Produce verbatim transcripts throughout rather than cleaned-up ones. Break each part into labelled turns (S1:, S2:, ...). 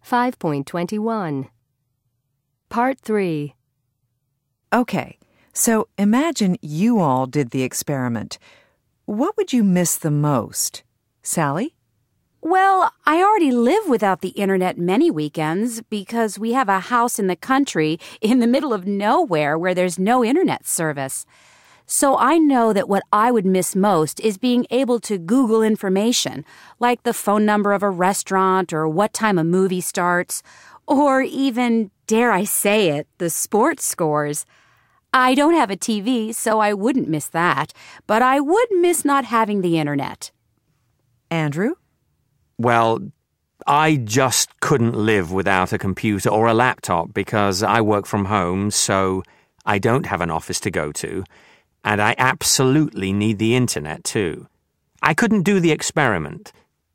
S1: five point two one. Part three.
S2: Okay, so imagine you all did the experiment. What would you miss the most? Sally?
S3: Well, I already live without the internet many weekends because we have a house in the country in the middle of nowhere where there's no internet service. So I know that what I would miss most is being able to Google information, like the phone number of a restaurant or what time a movie starts, or even, dare I say it, the sports scores. I don't have a T V, so I wouldn't miss that, but I would miss not having the internet.
S2: Andrew?
S4: Well, I just couldn't live without a computer or a laptop because I work from home, so I don't have an office to go to, and I absolutely need the internet too. I couldn't do the experiment.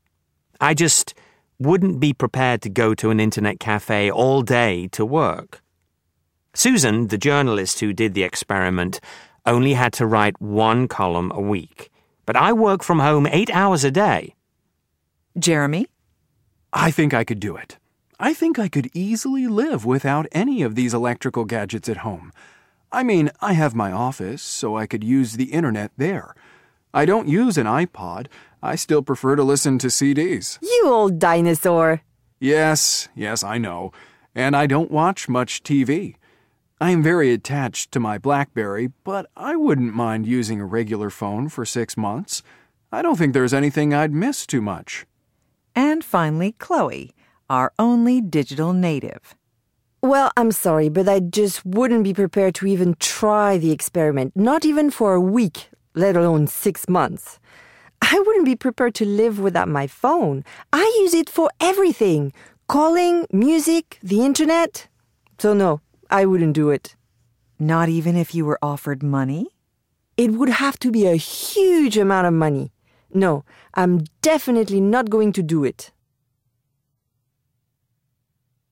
S4: I just wouldn't be prepared to go to an internet cafe all day to work. Susan, the journalist who did the experiment, only had to write one column a week, but I work from home eight hours a day.
S2: Jeremy?
S5: I think I could do it. I think I could easily live without any of these electrical gadgets at home. I mean, I have my office, so I could use the internet there. I don't use an iPod. I still prefer to listen to C Ds.
S6: You old dinosaur.
S5: Yes, yes, I know. And I don't watch much T V. I am very attached to my BlackBerry, but I wouldn't mind using a regular phone for six months. I don't think there's anything I'd miss too much.
S2: And finally, Chloe, our only digital native.
S6: Well, I'm sorry, but I just wouldn't be prepared to even try the experiment, not even for a week, let alone six months. I wouldn't be prepared to live without my phone. I use it for everything. Calling, music, the internet. So no, I wouldn't do it.
S2: Not even if you were offered money?
S6: It would have to be a huge amount of money. No, I'm definitely not going to do it.